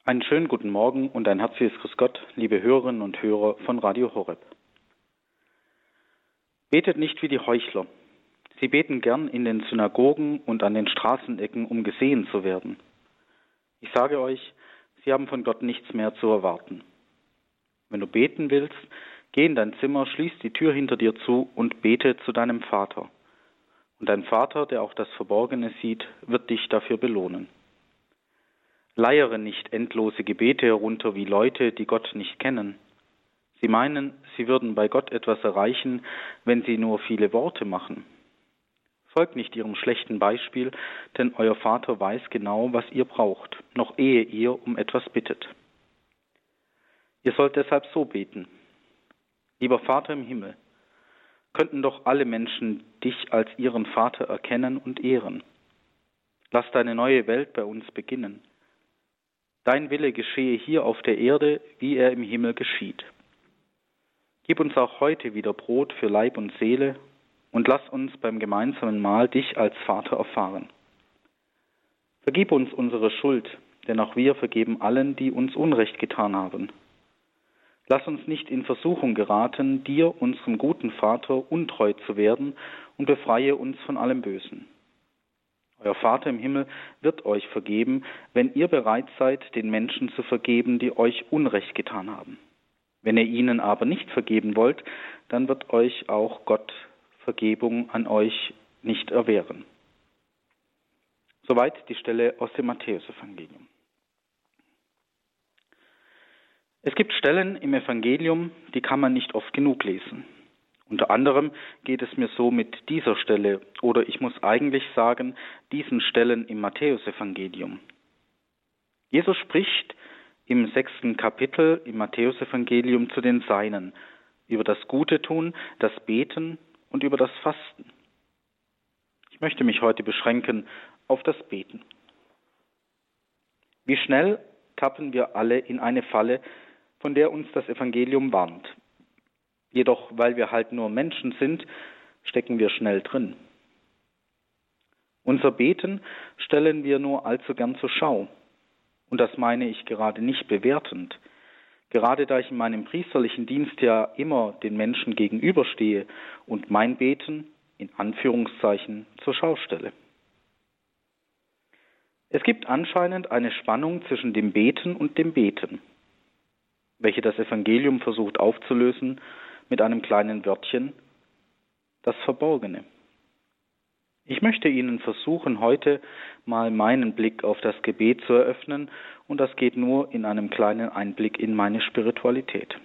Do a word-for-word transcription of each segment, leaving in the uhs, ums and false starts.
Einen schönen guten Morgen und ein herzliches Grüß Gott, liebe Hörerinnen und Hörer von Radio Horeb. Betet nicht wie die Heuchler. Sie beten gern in den Synagogen und an den Straßenecken, um gesehen zu werden. Ich sage euch, sie haben von Gott nichts mehr zu erwarten. Wenn du beten willst, geh in dein Zimmer, schließ die Tür hinter dir zu und bete zu deinem Vater. Und dein Vater, der auch das Verborgene sieht, wird dich dafür belohnen. Leiere nicht endlose Gebete herunter wie Leute, die Gott nicht kennen. Sie meinen, sie würden bei Gott etwas erreichen, wenn sie nur viele Worte machen. Folgt nicht ihrem schlechten Beispiel, denn euer Vater weiß genau, was ihr braucht, noch ehe ihr um etwas bittet. Ihr sollt deshalb so beten. Lieber Vater im Himmel, könnten doch alle Menschen dich als ihren Vater erkennen und ehren. Lass deine neue Welt bei uns beginnen. Dein Wille geschehe hier auf der Erde, wie er im Himmel geschieht. Gib uns auch heute wieder Brot für Leib und Seele und lass uns beim gemeinsamen Mahl dich als Vater erfahren. Vergib uns unsere Schuld, denn auch wir vergeben allen, die uns Unrecht getan haben. Lass uns nicht in Versuchung geraten, dir, unserem guten Vater, untreu zu werden und befreie uns von allem Bösen. Euer Vater im Himmel wird euch vergeben, wenn ihr bereit seid, den Menschen zu vergeben, die euch Unrecht getan haben. Wenn ihr ihnen aber nicht vergeben wollt, dann wird euch auch Gott Vergebung an euch nicht erwehren. Soweit die Stelle aus dem Matthäusevangelium. Es gibt Stellen im Evangelium, die kann man nicht oft genug lesen. Unter anderem geht es mir so mit dieser Stelle, oder ich muss eigentlich sagen, diesen Stellen im Matthäusevangelium. Jesus spricht im sechsten Kapitel im Matthäusevangelium zu den Seinen über das Gute tun, das Beten und über das Fasten. Ich möchte mich heute beschränken auf das Beten. Wie schnell tappen wir alle in eine Falle, von der uns das Evangelium warnt. Jedoch, weil wir halt nur Menschen sind, stecken wir schnell drin. Unser Beten stellen wir nur allzu gern zur Schau. Und das meine ich gerade nicht bewertend. Gerade da ich in meinem priesterlichen Dienst ja immer den Menschen gegenüberstehe und mein Beten in Anführungszeichen zur Schau stelle. Es gibt anscheinend eine Spannung zwischen dem Beten und dem Beten, welche das Evangelium versucht aufzulösen mit einem kleinen Wörtchen, das Verborgene. Ich möchte Ihnen versuchen, heute mal meinen Blick auf das Gebet zu eröffnen, und das geht nur in einem kleinen Einblick in meine Spiritualität.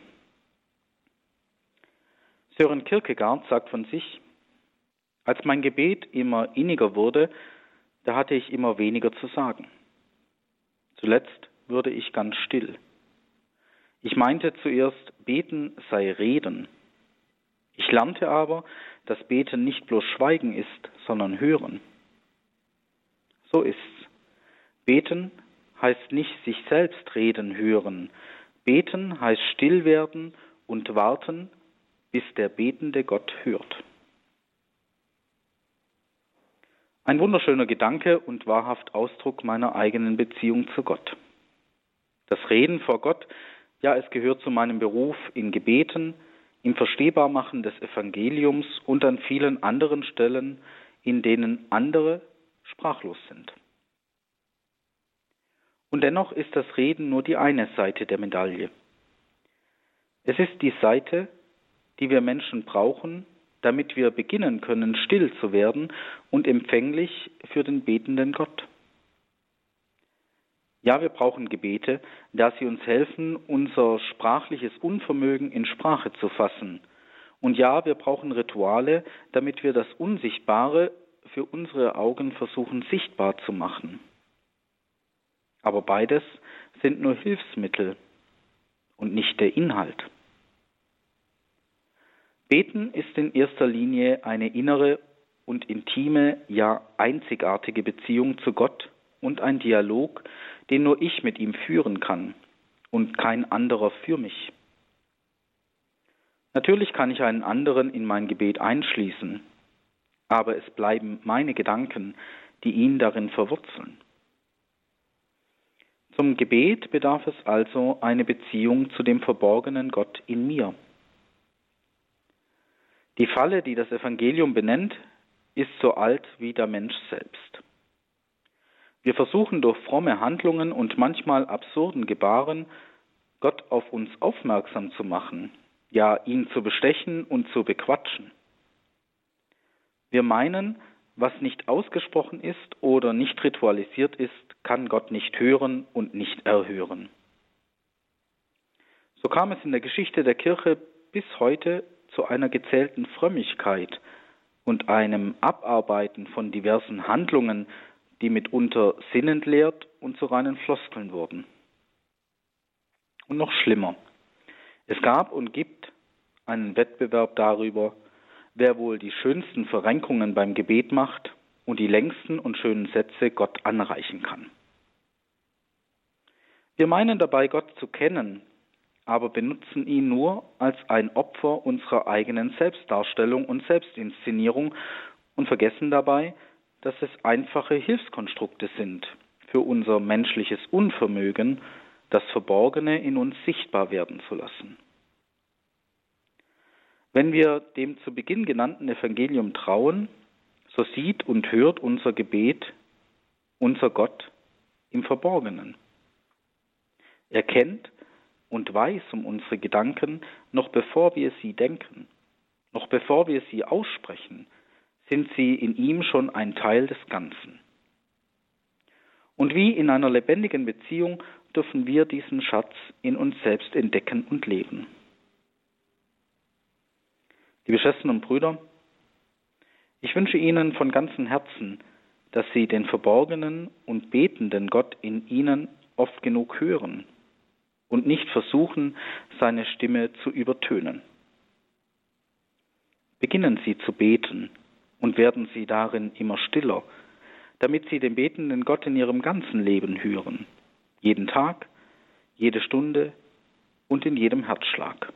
Søren Kierkegaard sagt von sich: Als mein Gebet immer inniger wurde, da hatte ich immer weniger zu sagen. Zuletzt wurde ich ganz still. Ich meinte zuerst, Beten sei Reden. Ich lernte aber, dass Beten nicht bloß Schweigen ist, sondern Hören. So ist's. Beten heißt nicht sich selbst reden hören. Beten heißt still werden und warten, bis der betende Gott hört. Ein wunderschöner Gedanke und wahrhaft Ausdruck meiner eigenen Beziehung zu Gott. Das Reden vor Gott, ja, es gehört zu meinem Beruf in Gebeten, im Verstehbarmachen des Evangeliums und an vielen anderen Stellen, in denen andere sprachlos sind. Und dennoch ist das Reden nur die eine Seite der Medaille. Es ist die Seite, die wir Menschen brauchen, damit wir beginnen können, still zu werden und empfänglich für den betenden Gott. Ja, wir brauchen Gebete, da sie uns helfen, unser sprachliches Unvermögen in Sprache zu fassen. Und ja, wir brauchen Rituale, damit wir das Unsichtbare für unsere Augen versuchen sichtbar zu machen. Aber beides sind nur Hilfsmittel und nicht der Inhalt. Beten ist in erster Linie eine innere und intime, ja einzigartige Beziehung zu Gott und ein Dialog, den nur ich mit ihm führen kann und kein anderer für mich. Natürlich kann ich einen anderen in mein Gebet einschließen, aber es bleiben meine Gedanken, die ihn darin verwurzeln. Zum Gebet bedarf es also eine Beziehung zu dem verborgenen Gott in mir. Die Falle, die das Evangelium benennt, ist so alt wie der Mensch selbst. Wir versuchen durch fromme Handlungen und manchmal absurden Gebaren, Gott auf uns aufmerksam zu machen, ja ihn zu bestechen und zu bequatschen. Wir meinen, was nicht ausgesprochen ist oder nicht ritualisiert ist, kann Gott nicht hören und nicht erhören. So kam es in der Geschichte der Kirche bis heute zu einer gezählten Frömmigkeit und einem Abarbeiten von diversen Handlungen, die mitunter sinnentleert und zu reinen Floskeln wurden. Und noch schlimmer, es gab und gibt einen Wettbewerb darüber, wer wohl die schönsten Verrenkungen beim Gebet macht und die längsten und schönen Sätze Gott anreichen kann. Wir meinen dabei, Gott zu kennen, aber benutzen ihn nur als ein Opfer unserer eigenen Selbstdarstellung und Selbstinszenierung und vergessen dabei, dass es einfache Hilfskonstrukte sind für unser menschliches Unvermögen, das Verborgene in uns sichtbar werden zu lassen. Wenn wir dem zu Beginn genannten Evangelium trauen, so sieht und hört unser Gebet unser Gott im Verborgenen. Er kennt und weiß um unsere Gedanken, noch bevor wir sie denken, noch bevor wir sie aussprechen, sind sie in ihm schon ein Teil des Ganzen. Und wie in einer lebendigen Beziehung dürfen wir diesen Schatz in uns selbst entdecken und leben. Liebe Schwestern und Brüder, ich wünsche Ihnen von ganzem Herzen, dass Sie den verborgenen und betenden Gott in Ihnen oft genug hören und nicht versuchen, seine Stimme zu übertönen. Beginnen Sie zu beten und werden Sie darin immer stiller, damit Sie den betenden Gott in Ihrem ganzen Leben hören, jeden Tag, jede Stunde und in jedem Herzschlag.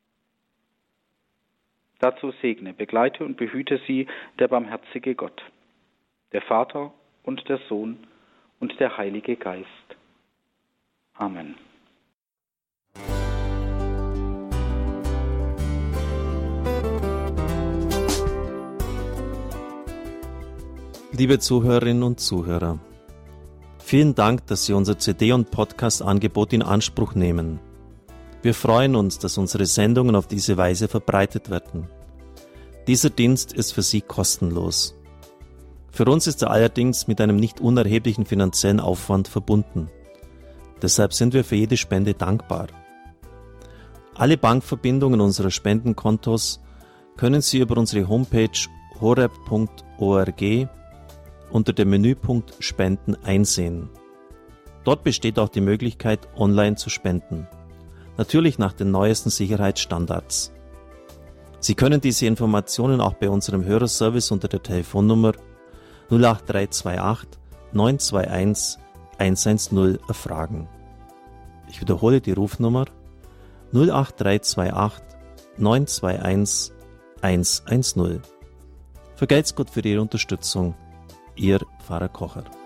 Dazu segne, begleite und behüte Sie der barmherzige Gott, der Vater und der Sohn und der Heilige Geist. Amen. Liebe Zuhörerinnen und Zuhörer, vielen Dank, dass Sie unser C D- und Podcast-Angebot in Anspruch nehmen. Wir freuen uns, dass unsere Sendungen auf diese Weise verbreitet werden. Dieser Dienst ist für Sie kostenlos. Für uns ist er allerdings mit einem nicht unerheblichen finanziellen Aufwand verbunden. Deshalb sind wir für jede Spende dankbar. Alle Bankverbindungen unserer Spendenkontos können Sie über unsere Homepage horeb punkt org unter dem Menüpunkt Spenden einsehen. Dort besteht auch die Möglichkeit, online zu spenden. Natürlich nach den neuesten Sicherheitsstandards. Sie können diese Informationen auch bei unserem Hörerservice unter der Telefonnummer null acht drei zwei acht neun zwei eins eins eins null erfragen. Ich wiederhole die Rufnummer null acht drei zwei acht neun zwei eins eins eins null. Vergelt's Gott für Ihre Unterstützung. Ihr Pfarrer Kocher.